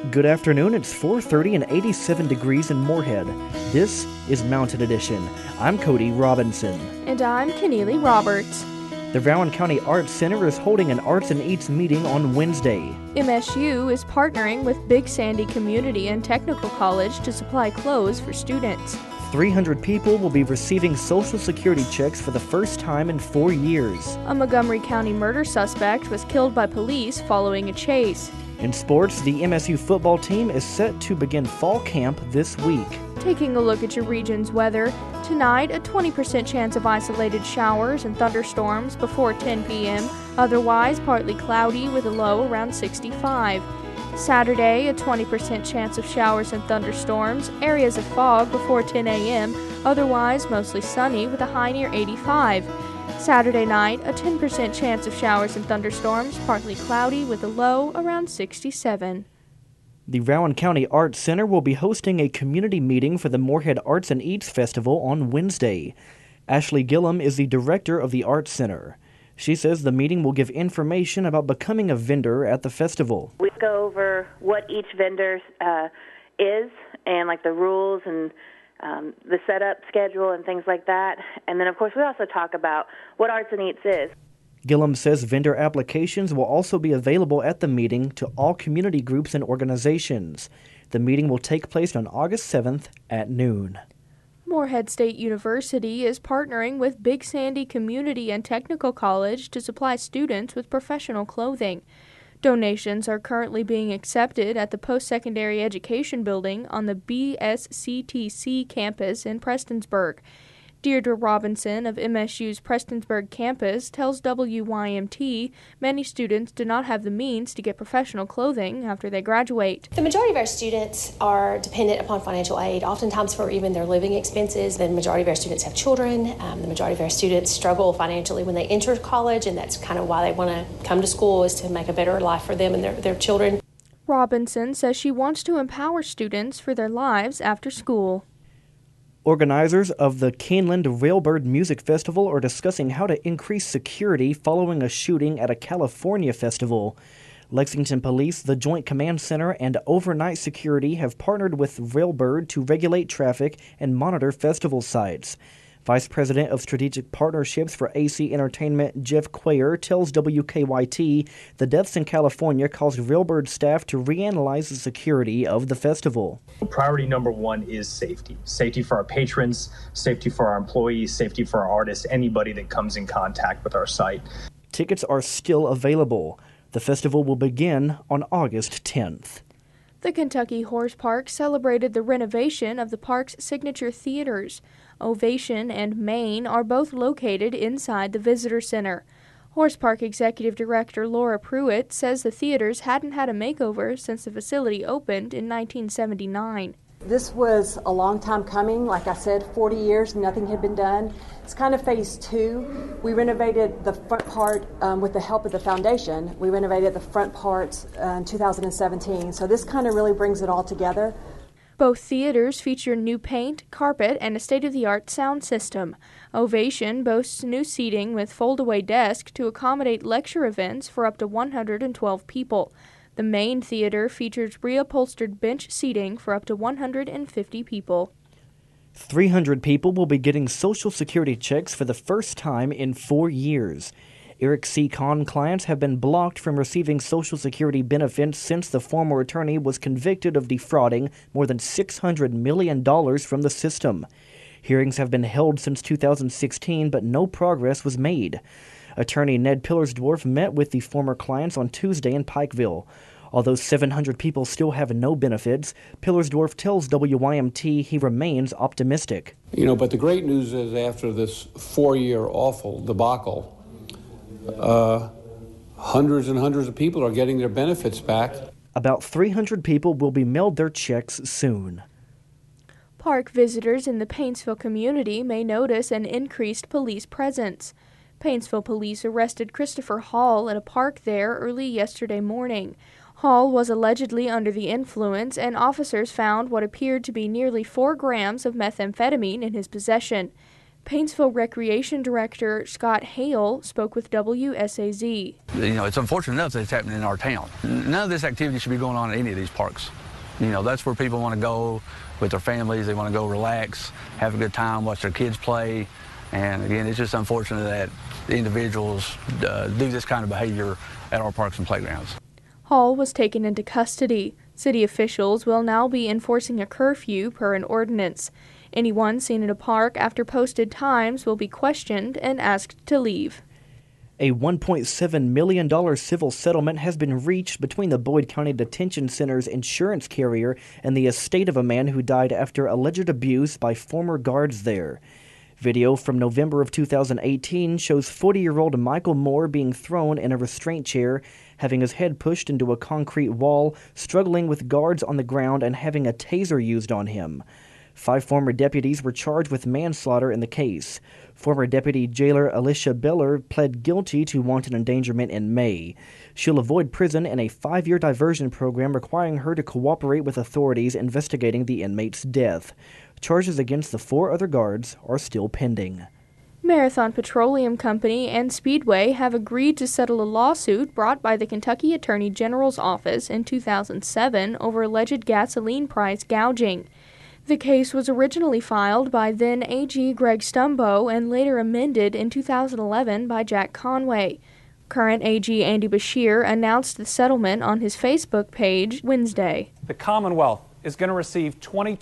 Good afternoon, it's 4:30 and 87 degrees in Moorhead. This is Mountain Edition. I'm Cody Robinson. And I'm Keneally Roberts. The Rowan County Arts Center is holding an Arts and Eats meeting on Wednesday. MSU is partnering with Big Sandy Community and Technical College to supply clothes for students. 300 people will be receiving Social Security checks for the first time in 4 years. A Montgomery County murder suspect was killed by police following a chase. In sports, the MSU football team is set to begin fall camp this week. Taking a look at your region's weather, tonight a 20% chance of isolated showers and thunderstorms before 10 p.m., otherwise partly cloudy with a low around 65. Saturday, a 20% chance of showers and thunderstorms, areas of fog before 10 a.m., otherwise mostly sunny with a high near 85. Saturday night, a 10% chance of showers and thunderstorms, partly cloudy with a low around 67. The Rowan County Arts Center will be hosting a community meeting for the Moorhead Arts and Eats Festival on Wednesday. Ashley Gillum is the director of the Arts Center. She says the meeting will give information about becoming a vendor at the festival. We go over what each vendor is and like the rules and the setup schedule and things like that. And then, of course, we also talk about what Arts and Eats is. Gillum says vendor applications will also be available at the meeting to all community groups and organizations. The meeting will take place on August 7th at noon. Moorhead State University is partnering with Big Sandy Community and Technical College to supply students with professional clothing. Donations are currently being accepted at the Post-Secondary Education Building on the BSCTC campus in Prestonsburg. Deirdre Robinson of MSU's Prestonsburg campus tells WYMT many students do not have the means to get professional clothing after they graduate. The majority of our students are dependent upon financial aid, oftentimes for even their living expenses. The majority of our students have children. The majority of our students struggle financially when they enter college, and that's kind of why they want to come to school, is to make a better life for them and their children. Robinson says she wants to empower students for their lives after school. Organizers of the Keeneland Railbird Music Festival are discussing how to increase security following a shooting at a California festival. Lexington Police, the Joint Command Center, and Overnight Security have partnered with Railbird to regulate traffic and monitor festival sites. Vice President of Strategic Partnerships for AC Entertainment, Jeff Quayer, tells WKYT the deaths in California caused Railbird staff to reanalyze the security of the festival. Priority number one is safety. Safety for our patrons, safety for our employees, safety for our artists, anybody that comes in contact with our site. Tickets are still available. The festival will begin on August 10th. The Kentucky Horse Park celebrated the renovation of the park's signature theaters. Ovation and Main are both located inside the Visitor Center. Horse Park Executive Director Laura Pruitt says the theaters hadn't had a makeover since the facility opened in 1979. This was a long time coming. Like I said, 40 years, nothing had been done. It's kind of phase two. We renovated the front part with the help of the foundation. We renovated the front parts in 2017. So this kind of really brings it all together. Both theaters feature new paint, carpet, and a state-of-the-art sound system. Ovation boasts new seating with fold-away desk to accommodate lecture events for up to 112 people. The main theater features reupholstered bench seating for up to 150 people. 300 people will be getting Social Security checks for the first time in 4 years. Eric C. Kahn clients have been blocked from receiving Social Security benefits since the former attorney was convicted of defrauding more than $600 million from the system. Hearings have been held since 2016, but no progress was made. Attorney Ned Pillersdorf met with the former clients on Tuesday in Pikeville. Although 700 people still have no benefits, Pillersdorf tells WYMT he remains optimistic. But the great news is after this 4-year awful debacle, hundreds and hundreds of people are getting their benefits back. About 300 people will be mailed their checks soon. Park visitors in the Paintsville community may notice an increased police presence. Paintsville police arrested Christopher Hall at a park there early yesterday morning. Hall was allegedly under the influence, and officers found what appeared to be nearly 4 grams of methamphetamine in his possession. Paintsville Recreation Director Scott Hale spoke with WSAZ. It's unfortunate enough that it's happening in our town. None of this activity should be going on at any of these parks. That's where people want to go with their families. They want to go relax, have a good time, watch their kids play. And again, it's just unfortunate that individuals do this kind of behavior at our parks and playgrounds. Hall was taken into custody. City officials will now be enforcing a curfew per an ordinance. Anyone seen at a park after posted times will be questioned and asked to leave. A $1.7 million civil settlement has been reached between the Boyd County Detention Center's insurance carrier and the estate of a man who died after alleged abuse by former guards there. Video from November of 2018 shows 40-year-old Michael Moore being thrown in a restraint chair, having his head pushed into a concrete wall, struggling with guards on the ground, and having a taser used on him. 5 former deputies were charged with manslaughter in the case. Former Deputy Jailer Alicia Beller pled guilty to wanton endangerment in May. She'll avoid prison in a 5-year diversion program requiring her to cooperate with authorities investigating the inmate's death. Charges against the 4 other guards are still pending. Marathon Petroleum Company and Speedway have agreed to settle a lawsuit brought by the Kentucky Attorney General's office in 2007 over alleged gasoline price gouging. The case was originally filed by then AG Greg Stumbo and later amended in 2011 by Jack Conway. Current AG Andy Beshear announced the settlement on his Facebook page Wednesday. The Commonwealth is going to receive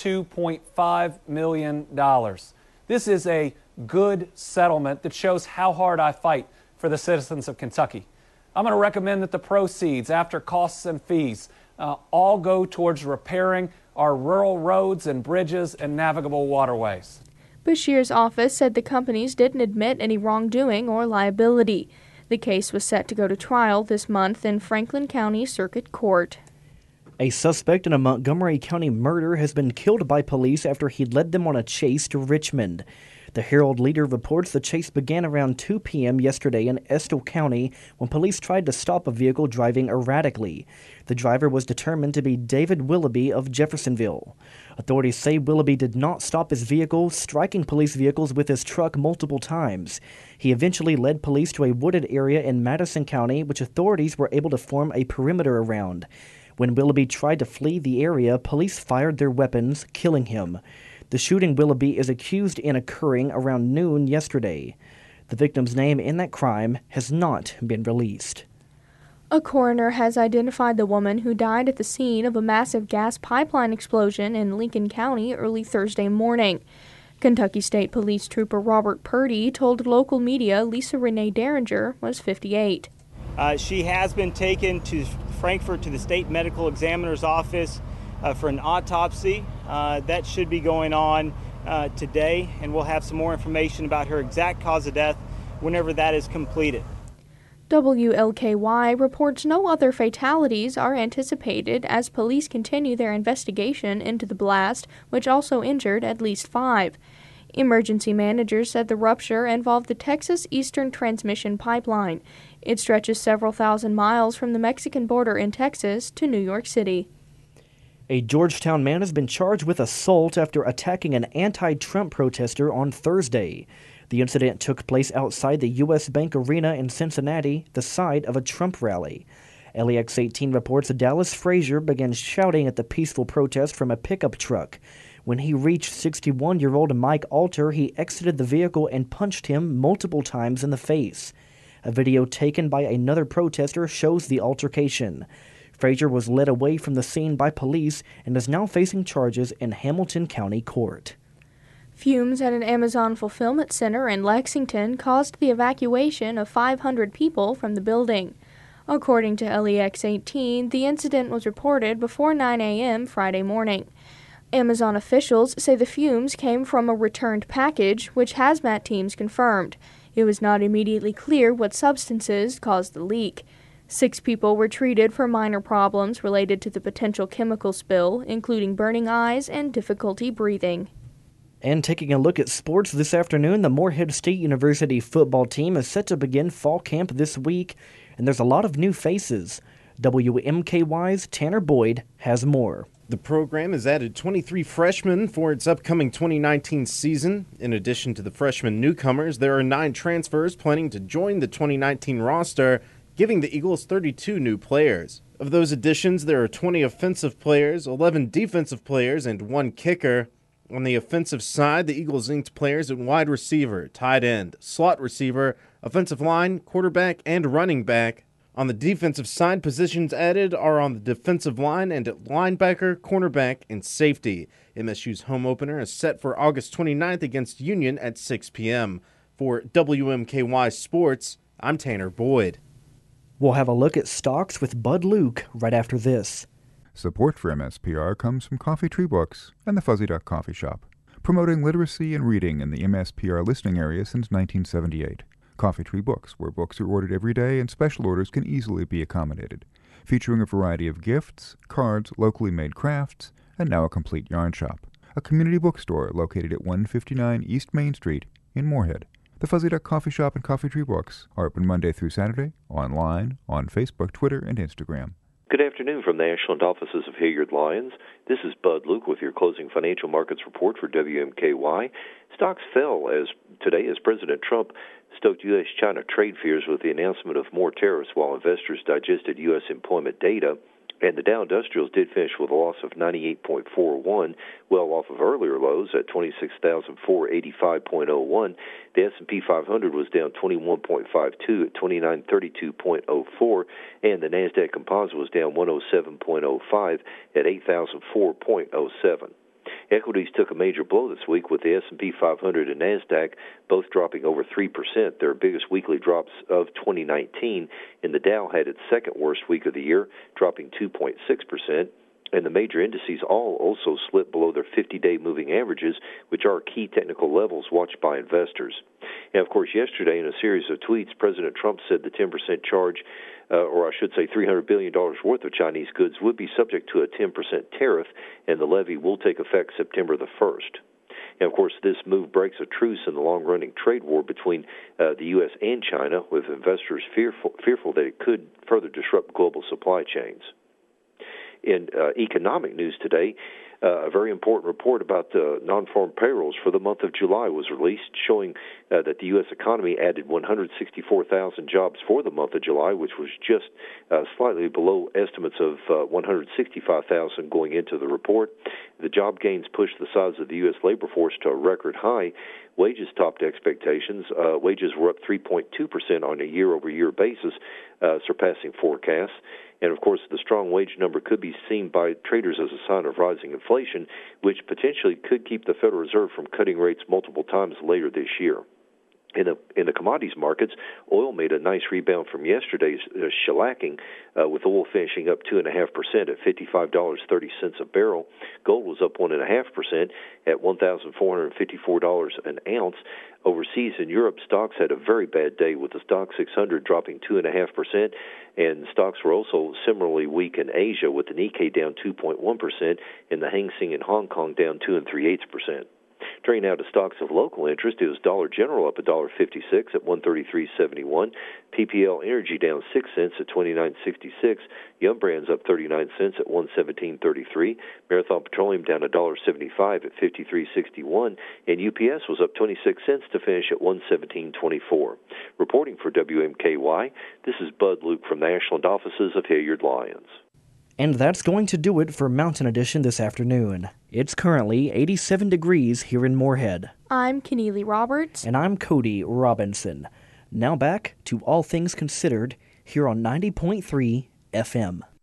$22.5 million. This is a good settlement that shows how hard I fight for the citizens of Kentucky. I'm going to recommend that the proceeds, after costs and fees, all go towards repairing our rural roads and bridges and navigable waterways. Beshear's office said the companies didn't admit any wrongdoing or liability. The case was set to go to trial this month in Franklin County Circuit Court. A suspect in a Montgomery County murder has been killed by police after he led them on a chase to Richmond. The Herald Leader reports the chase began around 2 p.m. yesterday in Estill County when police tried to stop a vehicle driving erratically. The driver was determined to be David Willoughby of Jeffersonville. Authorities say Willoughby did not stop his vehicle, striking police vehicles with his truck multiple times. He eventually led police to a wooded area in Madison County, which authorities were able to form a perimeter around. When Willoughby tried to flee the area, police fired their weapons, killing him. The shooting Willoughby is accused in occurring around noon yesterday. The victim's name in that crime has not been released. A coroner has identified the woman who died at the scene of a massive gas pipeline explosion in Lincoln County early Thursday morning. Kentucky State Police Trooper Robert Purdy told local media Lisa Renee Derringer was 58. She has been taken to Frankfort to the State Medical Examiner's office for an autopsy. That should be going on today, and we'll have some more information about her exact cause of death whenever that is completed. WLKY reports no other fatalities are anticipated as police continue their investigation into the blast, which also injured at least 5. Emergency managers said the rupture involved the Texas Eastern Transmission Pipeline. It stretches several thousand miles from the Mexican border in Texas to New York City. A Georgetown man has been charged with assault after attacking an anti-Trump protester on Thursday. The incident took place outside the U.S. Bank Arena in Cincinnati, the site of a Trump rally. LEX 18 reports Dallas Frazier began shouting at the peaceful protest from a pickup truck. When he reached 61-year-old Mike Alter, he exited the vehicle and punched him multiple times in the face. A video taken by another protester shows the altercation. Frazier was led away from the scene by police and is now facing charges in Hamilton County Court. Fumes at an Amazon fulfillment center in Lexington caused the evacuation of 500 people from the building. According to LEX 18, the incident was reported before 9 a.m. Friday morning. Amazon officials say the fumes came from a returned package, which hazmat teams confirmed. It was not immediately clear what substances caused the leak. 6 people were treated for minor problems related to the potential chemical spill, including burning eyes and difficulty breathing. And taking a look at sports this afternoon, the Morehead State University football team is set to begin fall camp this week, and there's a lot of new faces. WMKY's Tanner Boyd has more. The program has added 23 freshmen for its upcoming 2019 season. In addition to the freshman newcomers, there are 9 transfers planning to join the 2019 roster, giving the Eagles 32 new players. Of those additions, there are 20 offensive players, 11 defensive players, and 1 kicker. On the offensive side, the Eagles inked players at wide receiver, tight end, slot receiver, offensive line, quarterback, and running back. On the defensive side, positions added are on the defensive line and at linebacker, cornerback, and safety. MSU's home opener is set for August 29th against Union at 6 p.m. For WMKY Sports, I'm Tanner Boyd. We'll have a look at stocks with Bud Luke right after this. Support for MSPR comes from Coffee Tree Books and the Fuzzy Duck Coffee Shop, promoting literacy and reading in the MSPR listening area since 1978. Coffee Tree Books, where books are ordered every day and special orders can easily be accommodated, featuring a variety of gifts, cards, locally made crafts, and now a complete yarn shop. A community bookstore located at 159 East Main Street in Moorhead. The Fuzzy Duck Coffee Shop and Coffee Tree Books are open Monday through Saturday, online, on Facebook, Twitter, and Instagram. Good afternoon from the Ashland offices of Hilliard Lyons. This is Bud Luke with your closing financial markets report for WMKY. Stocks fell today as President Trump stoked U.S.-China trade fears with the announcement of more tariffs while investors digested U.S. employment data. And the Dow Industrials did finish with a loss of 98.41, well off of earlier lows at 26,485.01. The S&P 500 was down 21.52 at 2932.04, and the Nasdaq Composite was down 107.05 at 8,004.07. Equities took a major blow this week with the S&P 500 and Nasdaq both dropping over 3%, their biggest weekly drops of 2019, and the Dow had its second worst week of the year, dropping 2.6%, and the major indices all also slipped below their 50-day moving averages, which are key technical levels watched by investors. And, of course, yesterday in a series of tweets, President Trump said the 10% charge, or I should say $300 billion worth of Chinese goods, would be subject to a 10% tariff, and the levy will take effect September the 1st. And, of course, this move breaks a truce in the long-running trade war between the U.S. and China, with investors fearful that it could further disrupt global supply chains. In economic news today, a very important report about non-farm payrolls for the month of July was released, showing that the U.S. economy added 164,000 jobs for the month of July, which was just slightly below estimates of 165,000 going into the report. The job gains pushed the size of the U.S. labor force to a record high. Wages topped expectations. Wages were up 3.2% on a year-over-year basis, surpassing forecasts. And, of course, the strong wage number could be seen by traders as a sign of rising inflation, which potentially could keep the Federal Reserve from cutting rates multiple times later this year. In the commodities markets, oil made a nice rebound from yesterday's shellacking, with oil finishing up 2.5% at $55.30 a barrel. Gold was up 1.5% at $1,454 an ounce. Overseas in Europe, stocks had a very bad day, with the Stoxx 600 dropping 2.5%, and stocks were also similarly weak in Asia, with the Nikkei down 2.1% and the Hang Seng in Hong Kong down 2 3/8%. Turning now to stocks of local interest, it was Dollar General up $1.56 at $133.71. PPL Energy down 6 cents at $29.66. Yum Brands up 39 cents at $117.33. Marathon Petroleum down $1.75 at $53.61. And UPS was up 26 cents to finish at $117.24. Reporting for WMKY, this is Bud Luke from the Ashland offices of Hilliard Lyons. And that's going to do it for Mountain Edition this afternoon. It's currently 87 degrees here in Moorhead. I'm Keneally Roberts. And I'm Cody Robinson. Now back to All Things Considered here on 90.3 FM.